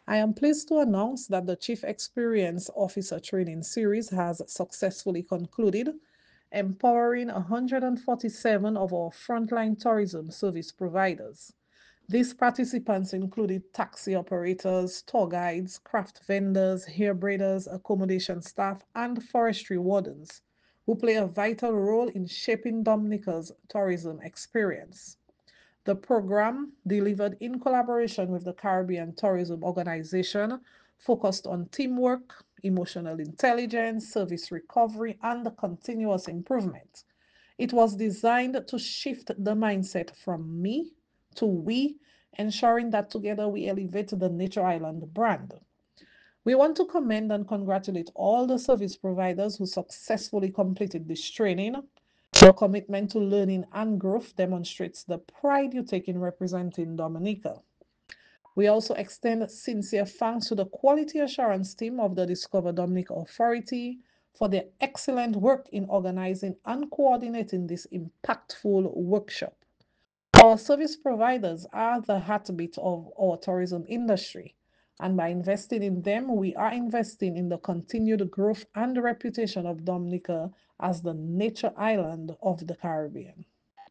I am pleased to announce that the Chief Experience Officer Training Series has successfully concluded, empowering 147 of our frontline tourism service providers. These participants included taxi operators, tour guides, craft vendors, hair braiders, accommodation staff, and forestry wardens, who play a vital role in shaping Dominica's tourism experience. The program, delivered in collaboration with the Caribbean Tourism Organization, focused on teamwork, emotional intelligence, service recovery, and continuous improvement. It was designed to shift the mindset from me to we, ensuring that together we elevate the Nature Island brand. We want to commend and congratulate all the service providers who successfully completed this training. Your commitment to learning and growth demonstrates the pride you take in representing Dominica. We also extend sincere thanks to the quality assurance team of the Discover Dominica Authority for their excellent work in organizing and coordinating this impactful workshop. Our service providers are the heartbeat of our tourism industry, and by investing in them, we are investing in the continued growth and reputation of Dominica as the nature island of the Caribbean.